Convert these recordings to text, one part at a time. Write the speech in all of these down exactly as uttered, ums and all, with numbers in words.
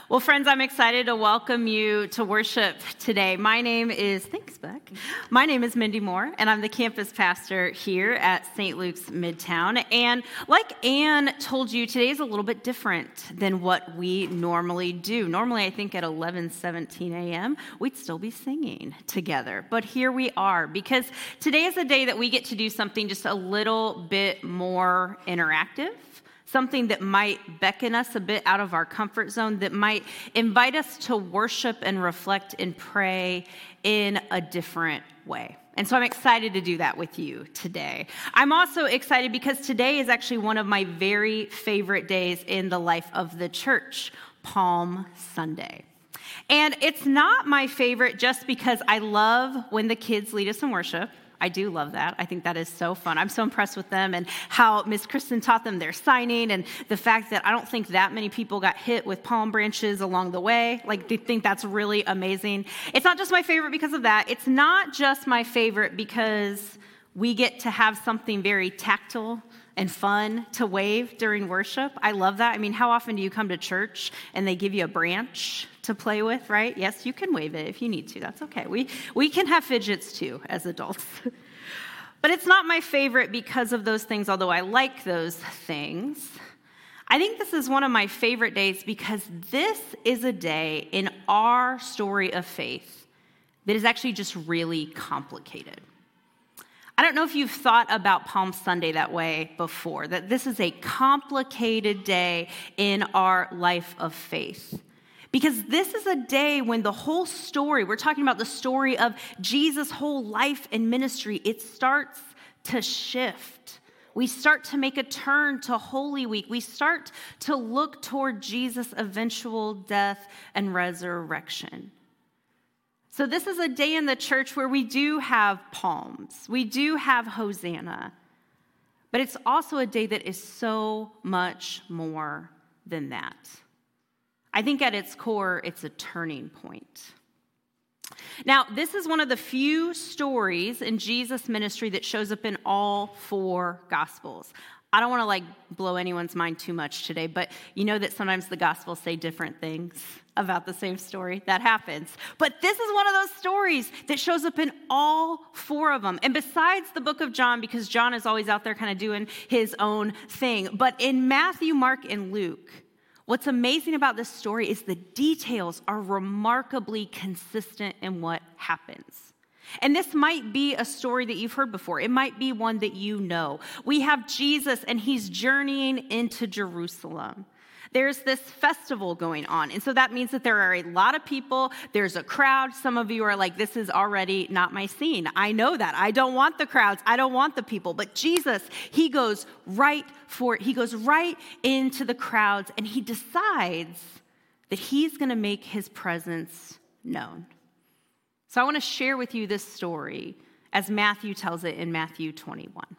Well, friends, I'm excited to welcome you to worship today. My name is, thanks, Beck. My name is Mindy Moore, and I'm the campus pastor here at Saint Luke's Midtown. And like Ann told you, today is a little bit different than what we normally do. Normally, I think at eleven seventeen a.m., we'd still be singing together. But here we are, because today is a day that we get to do something just a little bit more interactive. Something that might beckon us a bit out of our comfort zone, that might invite us to worship and reflect and pray in a different way. And so I'm excited to do that with you today. I'm also excited because today is actually one of my very favorite days in the life of the church, Palm Sunday. And it's not my favorite just because I love when the kids lead us in worship. I do love that. I think that is so fun. I'm so impressed with them and how Miss Kristen taught them their signing and the fact that I don't think that many people got hit with palm branches along the way. Like, they think that's really amazing. It's not just my favorite because of that. It's not just my favorite because we get to have something very tactile and fun to wave during worship. I love that. I mean, how often do you come to church and they give you a branch to play with, right? Yes, you can wave it if you need to. That's okay. We we can have fidgets too as adults. But it's not my favorite because of those things, although I like those things. I think this is one of my favorite days because this is a day in our story of faith that is actually just really complicated. I don't know if you've thought about Palm Sunday that way before, that this is a complicated day in our life of faith. Because this is a day when the whole story, we're talking about the story of Jesus' whole life and ministry, it starts to shift. We start to make a turn to Holy Week. We start to look toward Jesus' eventual death and resurrection. So this is a day in the church where we do have palms. We do have Hosanna. But it's also a day that is so much more than that. I think at its core, it's a turning point. Now, this is one of the few stories in Jesus' ministry that shows up in all four Gospels. I don't want to like blow anyone's mind too much today, but you know that sometimes the Gospels say different things about the same story. That happens. But this is one of those stories that shows up in all four of them. And besides the book of John, because John is always out there kind of doing his own thing, but in Matthew, Mark, and Luke, what's amazing about this story is the details are remarkably consistent in what happens. And this might be a story that you've heard before. It might be one that you know. We have Jesus, and he's journeying into Jerusalem. There's this festival going on, and so that means that there are a lot of people. There's a crowd. Some of you are like, this is already not my scene. I know that. I don't want the crowds. I don't want the people. But Jesus, he goes right for it. He goes right into the crowds, and he decides that he's going to make his presence known. So I want to share with you this story as Matthew tells it in Matthew twenty-one.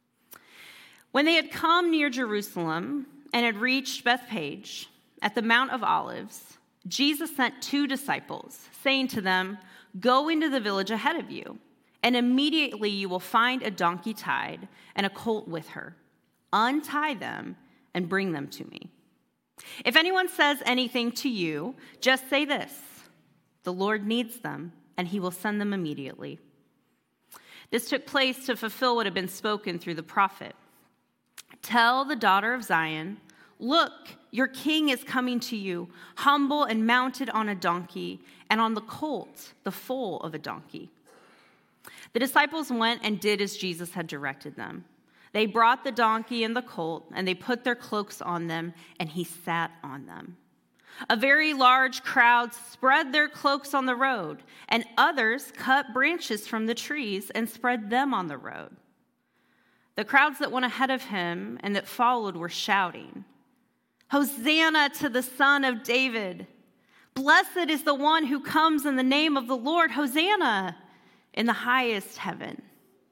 When they had come near Jerusalem and had reached Bethphage at the Mount of Olives, Jesus sent two disciples, saying to them, "Go into the village ahead of you, and immediately you will find a donkey tied and a colt with her. Untie them and bring them to me. If anyone says anything to you, just say this: the Lord needs them, and he will send them immediately." This took place to fulfill what had been spoken through the prophet. "Tell the daughter of Zion, look, your king is coming to you, humble and mounted on a donkey, and on the colt, the foal of a donkey." The disciples went and did as Jesus had directed them. They brought the donkey and the colt, and they put their cloaks on them, and he sat on them. A very large crowd spread their cloaks on the road, and others cut branches from the trees and spread them on the road. The crowds that went ahead of him and that followed were shouting, "Hosanna to the Son of David! Blessed is the one who comes in the name of the Lord! Hosanna in the highest heaven!"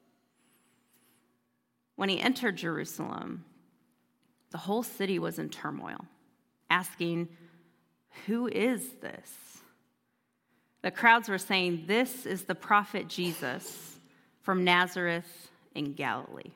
When he entered Jerusalem, the whole city was in turmoil, asking, "Who is this?" The crowds were saying, "This is the prophet Jesus from Nazareth in Galilee."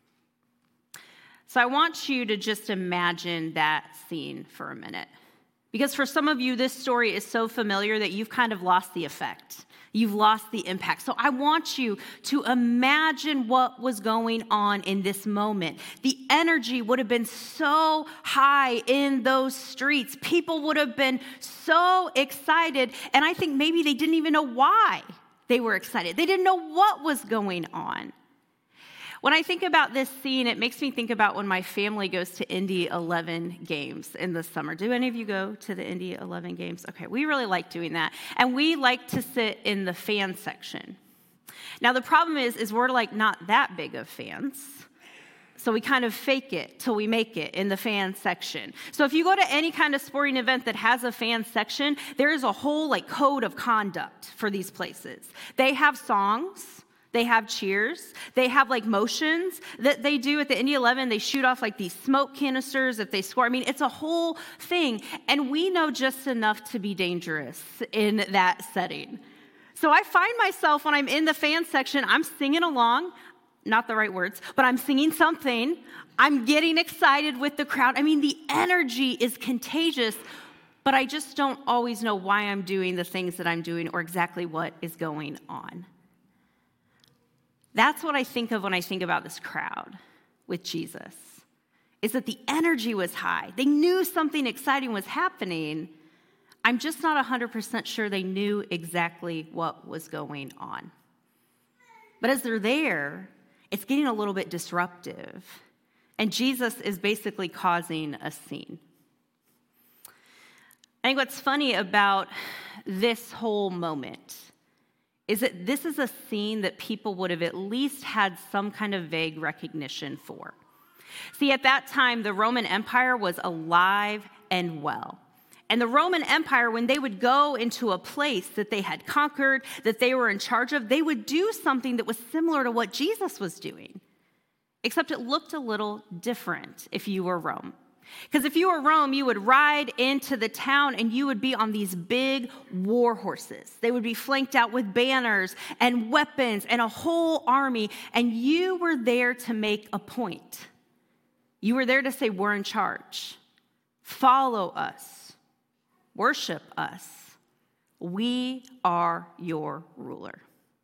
So I want you to just imagine that scene for a minute, Because for some of you, this story is so familiar that you've kind of lost the effect. You've lost the impact. So I want you to imagine what was going on in this moment. The energy would have been so high in those streets. People would have been so excited. And I think maybe they didn't even know why they were excited. They didn't know what was going on. When I think about this scene, it makes me think about when my family goes to Indy eleven games in the summer. Do any of you go to the Indy eleven games? Okay, we really like doing that. And we like to sit in the fan section. Now, the problem is, is we're like not that big of fans. So we kind of fake it till we make it in the fan section. So if you go to any kind of sporting event that has a fan section, there is a whole like code of conduct for these places. They have songs. They have cheers. They have like motions that they do at the Indy eleven. They shoot off like these smoke canisters if they score. I mean, it's a whole thing. And we know just enough to be dangerous in that setting. So I find myself when I'm in the fan section, I'm singing along, not the right words, but I'm singing something. I'm getting excited with the crowd. I mean, the energy is contagious, but I just don't always know why I'm doing the things that I'm doing or exactly what is going on. That's what I think of when I think about this crowd with Jesus, is that the energy was high. They knew something exciting was happening. I'm just not one hundred percent sure they knew exactly what was going on. But as they're there, it's getting a little bit disruptive. And Jesus is basically causing a scene. I think what's funny about this whole moment is that this is a scene that people would have at least had some kind of vague recognition for. See, at that time, the Roman Empire was alive and well. And the Roman Empire, when they would go into a place that they had conquered, that they were in charge of, they would do something that was similar to what Jesus was doing, except it looked a little different if you were Rome. Because if you were Rome, you would ride into the town and you would be on these big war horses. They would be flanked out with banners and weapons and a whole army, and you were there to make a point. You were there to say, we're in charge. Follow us. Worship us. We are your ruler.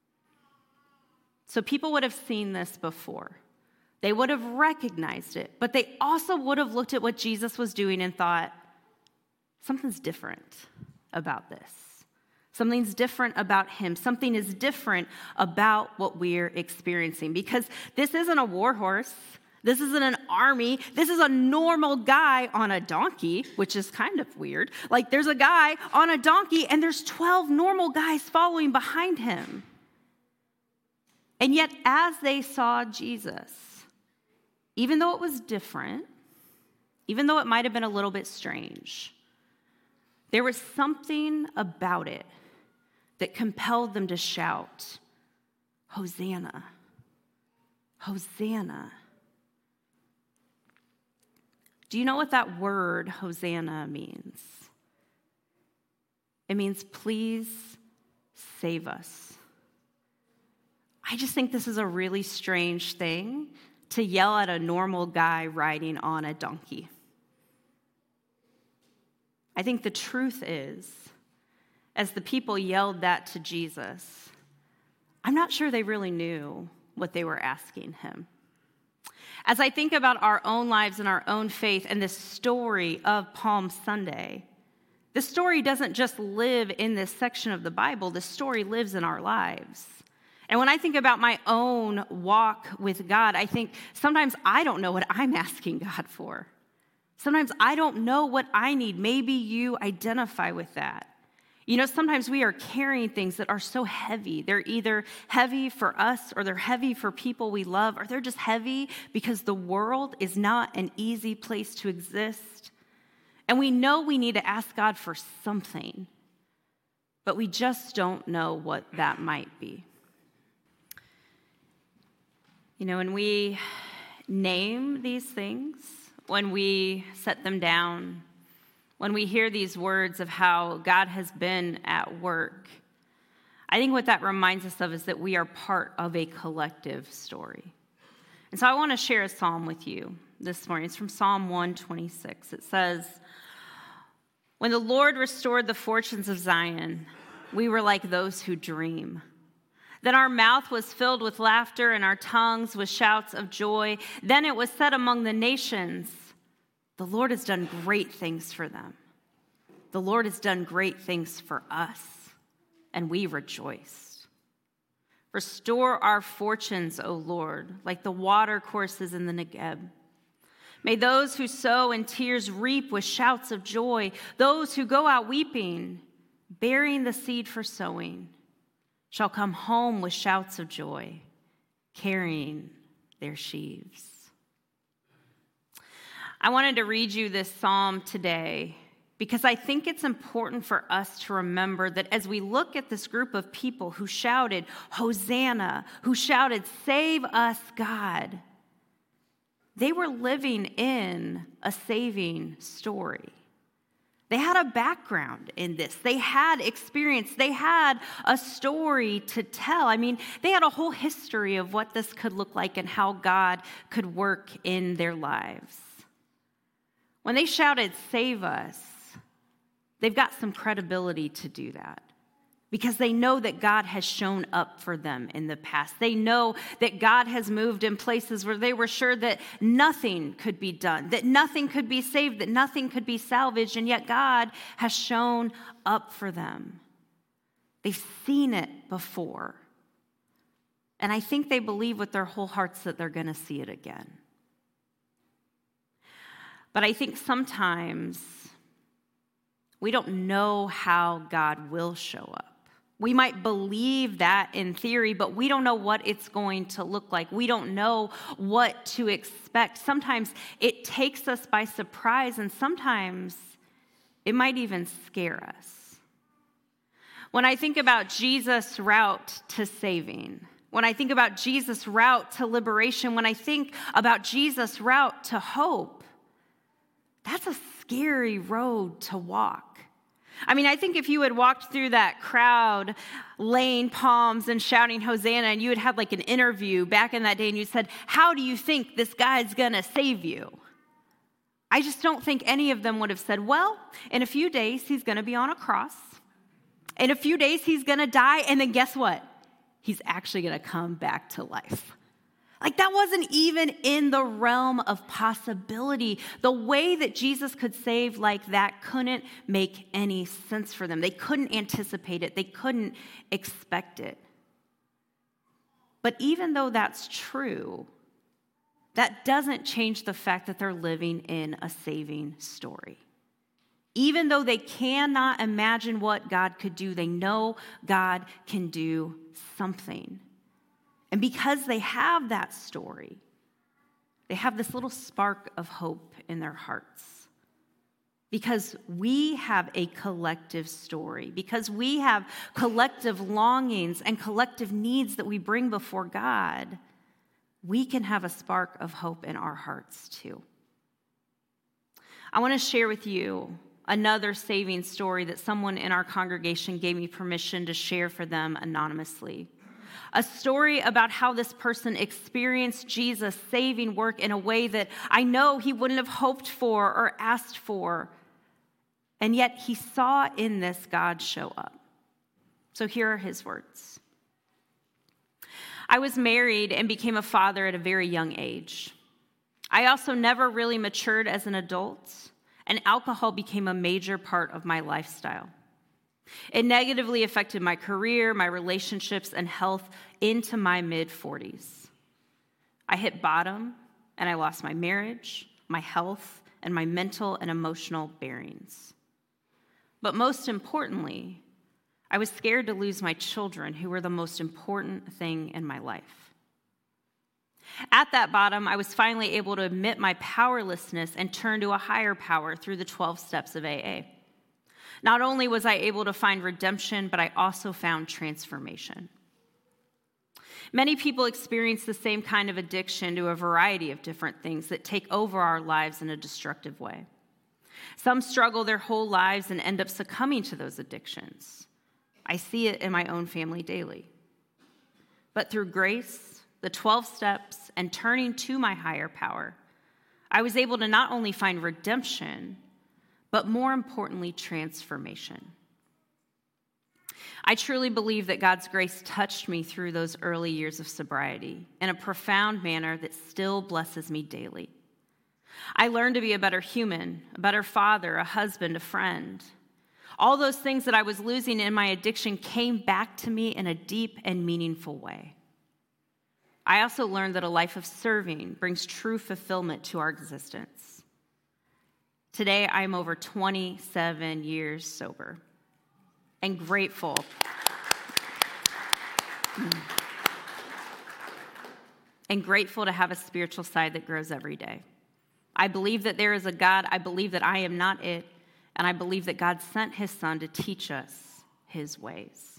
So people would have seen this before. They would have recognized it, but they also would have looked at what Jesus was doing and thought, something's different about this. Something's different about him. Something is different about what we're experiencing, because this isn't a war horse. This isn't an army. This is a normal guy on a donkey, which is kind of weird. Like there's a guy on a donkey and there's twelve normal guys following behind him. And yet as they saw Jesus, even though it was different, even though it might have been a little bit strange, there was something about it that compelled them to shout, Hosanna, Hosanna. Do you know what that word, Hosanna, means? It means, please save us. I just think this is a really strange thing to yell at a normal guy riding on a donkey. I think the truth is, as the people yelled that to Jesus, I'm not sure they really knew what they were asking him. As I think about our own lives and our own faith and this story of Palm Sunday, this story doesn't just live in this section of the Bible, the story lives in our lives. And when I think about my own walk with God, I think sometimes I don't know what I'm asking God for. Sometimes I don't know what I need. Maybe you identify with that. You know, sometimes we are carrying things that are so heavy. They're either heavy for us or they're heavy for people we love, or they're just heavy because the world is not an easy place to exist. And we know we need to ask God for something, but we just don't know what that might be. You know, when we name these things, when we set them down, when we hear these words of how God has been at work, I think what that reminds us of is that we are part of a collective story. And so I want to share a psalm with you this morning. It's from Psalm one twenty-six. It says, When the Lord restored the fortunes of Zion, we were like those who dream. Then our mouth was filled with laughter and our tongues with shouts of joy. Then it was said among the nations, the Lord has done great things for them. The Lord has done great things for us, and we rejoiced. Restore our fortunes, O Lord, like the water courses in the Negeb. May those who sow in tears reap with shouts of joy. Those who go out weeping, bearing the seed for sowing, shall come home with shouts of joy, carrying their sheaves. I wanted to read you this psalm today because I think it's important for us to remember that as we look at this group of people who shouted, Hosanna, who shouted, save us, God, they were living in a saving story. They had a background in this. They had experience. They had a story to tell. I mean, they had a whole history of what this could look like and how God could work in their lives. When they shouted, save us, they've got some credibility to do that because they know that God has shown up for them in the past. They know that God has moved in places where they were sure that nothing could be done, that nothing could be saved, that nothing could be salvaged, and yet God has shown up for them. They've seen it before. And I think they believe with their whole hearts that they're going to see it again. But I think sometimes we don't know how God will show up. We might believe that in theory, but we don't know what it's going to look like. We don't know what to expect. Sometimes it takes us by surprise, and sometimes it might even scare us. When I think about Jesus' route to saving, when I think about Jesus' route to liberation, when I think about Jesus' route to hope, that's a scary road to walk. I mean, I think if you had walked through that crowd laying palms and shouting Hosanna, and you had had like an interview back in that day and you said, how do you think this guy's gonna save you? I just don't think any of them would have said, well, in a few days he's gonna be on a cross. In a few days he's gonna die, and then guess what? He's actually gonna come back to life. Like that wasn't even in the realm of possibility. The way that Jesus could save like that couldn't make any sense for them. They couldn't anticipate it. They couldn't expect it. But even though that's true, that doesn't change the fact that they're living in a saving story. Even though they cannot imagine what God could do, they know God can do something. And because they have that story, they have this little spark of hope in their hearts. Because we have a collective story, because we have collective longings and collective needs that we bring before God, we can have a spark of hope in our hearts too. I want to share with you another saving story that someone in our congregation gave me permission to share for them anonymously. A story about how this person experienced Jesus' saving work in a way that I know he wouldn't have hoped for or asked for. And yet he saw in this God show up. So here are his words. I was married and became a father at a very young age. I also never really matured as an adult, and alcohol became a major part of my lifestyle. It negatively affected my career, my relationships, and health into my mid-forties. I hit bottom, and I lost my marriage, my health, and my mental and emotional bearings. But most importantly, I was scared to lose my children, who were the most important thing in my life. At that bottom, I was finally able to admit my powerlessness and turn to a higher power through the twelve steps of A A. Not only was I able to find redemption, but I also found transformation. Many people experience the same kind of addiction to a variety of different things that take over our lives in a destructive way. Some struggle their whole lives and end up succumbing to those addictions. I see it in my own family daily. But through grace, the twelve steps, and turning to my higher power, I was able to not only find redemption, but more importantly, transformation. I truly believe that God's grace touched me through those early years of sobriety in a profound manner that still blesses me daily. I learned to be a better human, a better father, a husband, a friend. All those things that I was losing in my addiction came back to me in a deep and meaningful way. I also learned that a life of serving brings true fulfillment to our existence. Today, I am over twenty-seven years sober and grateful. and grateful to have a spiritual side that grows every day. I believe that there is a God. I believe that I am not it. And I believe that God sent his son to teach us his ways.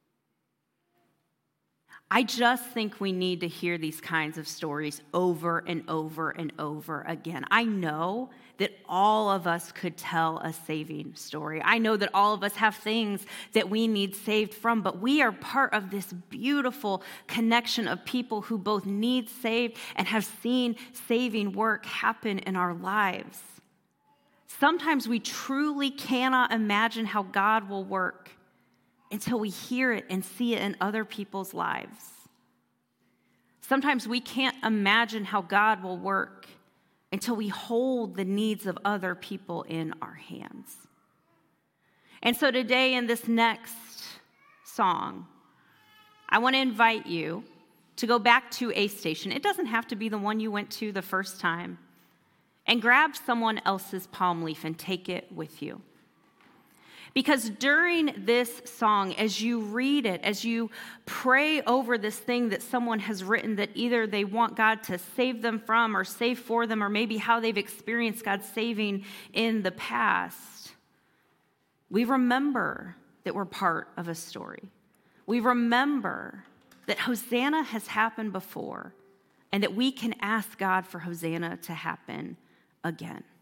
I just think we need to hear these kinds of stories over and over and over again. I know that all of us could tell a saving story. I know that all of us have things that we need saved from, but we are part of this beautiful connection of people who both need saved and have seen saving work happen in our lives. Sometimes we truly cannot imagine how God will work until we hear it and see it in other people's lives. Sometimes we can't imagine how God will work until we hold the needs of other people in our hands. And so today in this next song, I want to invite you to go back to a station. It doesn't have to be the one you went to the first time. And grab someone else's palm leaf and take it with you. Because during this song, as you read it, as you pray over this thing that someone has written that either they want God to save them from or save for them, or maybe how they've experienced God's saving in the past, we remember that we're part of a story. We remember that Hosanna has happened before and that we can ask God for Hosanna to happen again.